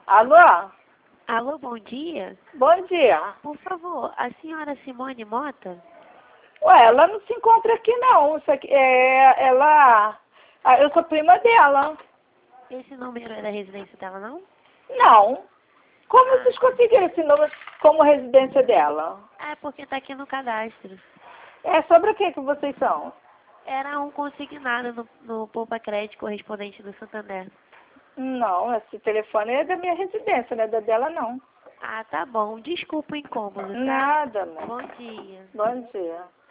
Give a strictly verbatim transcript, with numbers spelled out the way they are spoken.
Alô? Alô, bom dia. Bom dia. Por favor, a senhora Simone Mota? Ué, ela não se encontra aqui não. Isso aqui, é, ela... ah, Eu sou prima dela. Esse número é da residência dela, não? Não. Como Ah, vocês conseguiram esse número como residência dela? é porque tá aqui no cadastro. É sobre o que que vocês são? Era um consignado no, no Poupa Crédito correspondente do Santander. Não, esse telefone é da minha residência, não é da dela não. Ah, tá bom. Desculpa o incômodo, tá? Nada, amor. Bom dia. Bom dia.